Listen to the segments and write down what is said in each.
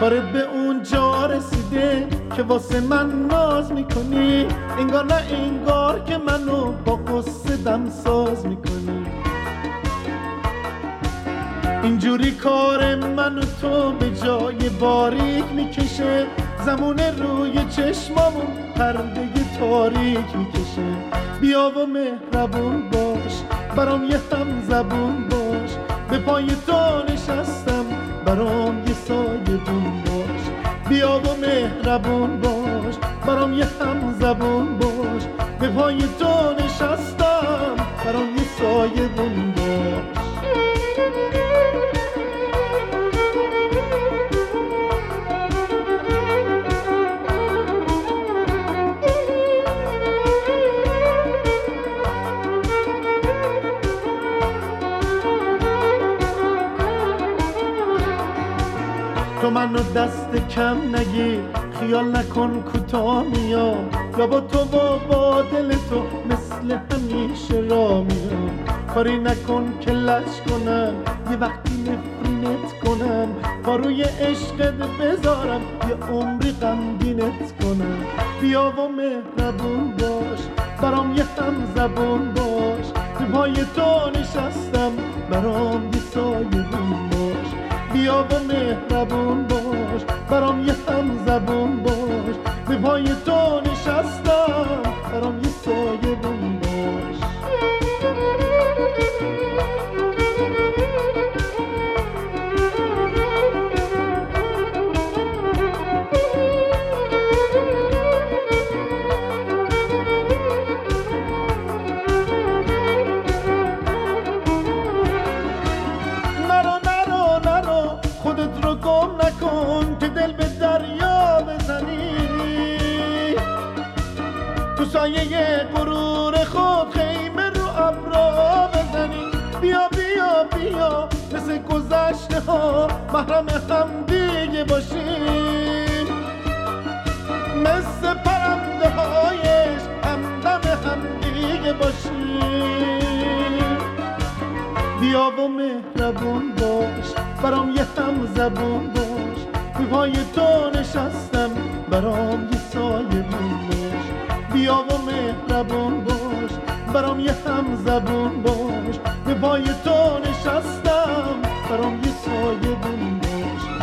کارت به اون جا رسیده که واسه من ناز میکنی، انگار نه انگار که منو با قصه دم ساز میکنی. اینجوری کار من و تو به جای باریک میکشه، زمون روی چشمامون پرده تاریک میکشه. بیا و مهربون باش، برام یه هم زبون باش، به پای تو نشستم برام یه سایبون باش. بیا و مهربون باش، برام یه هم زبون باش، به پای تو نشستم برام یه سایبون باش. تو منو دست کم نگیر، خیال نکن کوتاه میام، یا با تو با دل تو مثل همیشه را میام. کاری نکن که لج کنم، یه وقتی نفرینت کنم، با روی عشقت بذارم یه عمری غمگینت کنم. بیا و مهربون باش، برام یه هم زبون باش، تو پای تو نشستم برام یه سایبون باش. بیا و مهربون باش، برام یه هم زبون باش، به پای تو نشستم برام یه سایبون باش. سایه غرور خود خیمه رو ابرا بزنی. بیا بیا بیا مثل گذشته ها محرم هم دیگه باشیم، مثل پرنده هایش همدم هم دیگه باشیم. بیا و مهربون باش، برام یه هم زبون باش، به پای تو نشستم برام یه سایبون باش. بیا و مهربون باش، برام یه هم زبون باش، به پای تو نشستم برام یه سایبون باش.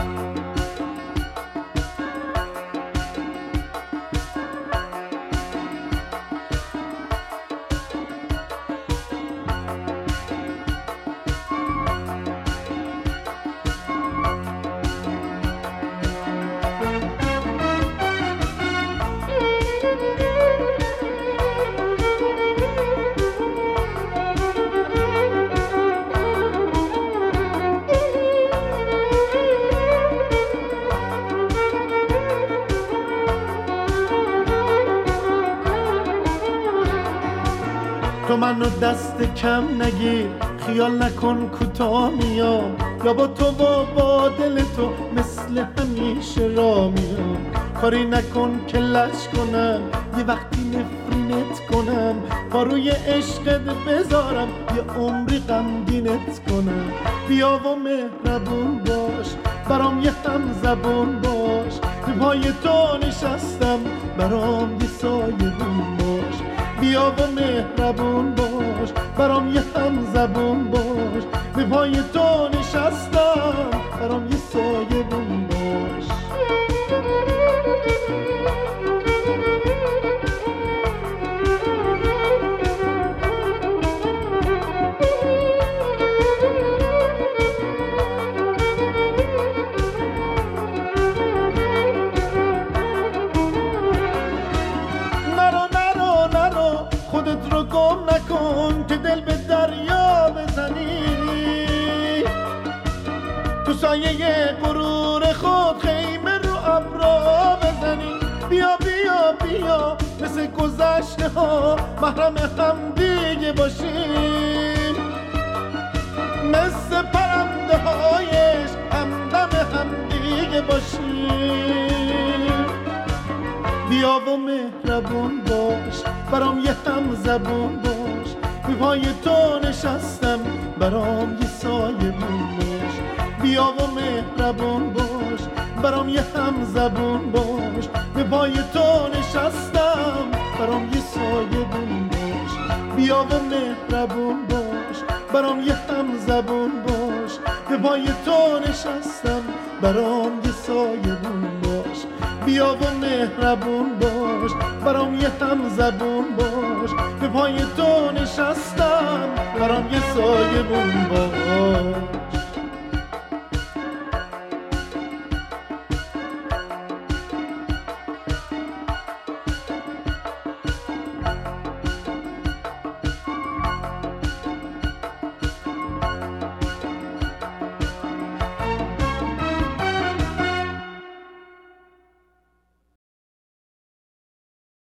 تو منو دست کم نگیر، خیال نکن کوتاه میام، یا با تو با دل تو مثل همیشه را میام. کاری نکن که لج کنم، یه وقتی نفرینت کنم، با روی عشقت بذارم یه عمری غمگینت کنم. بیا و مهربون باش، برام یه هم زبون باش، به پای تو نشستم برام یه سایبون باش. بیا و مهربون باش، برام یه هم زبون باش، به پای تو نشستم برام یه سایبون باش. سایه غرور خود خیمه رو ابرا بزنی. بیا بیا بیا مثل گذشته ها محرم هم دیگه باشیم، مثل پرنده هایش همدم هم دیگه باشیم. بیا و مهربون باش، برام یه هم زبون باش، به پای تو نشستم برام یه سایبون باش. بیا و مهربون باش، برام یه هم زبون باش، به پای تو نشستم برام یه سایبون باش، بیا و مهربون باش، برام یه هم زبون باش، به پای تو نشستم برام یه سایبون باش، بیا و مهربون باش، برام یه هم زبون باش، به پای تو نشستم برام یه سایبون باش.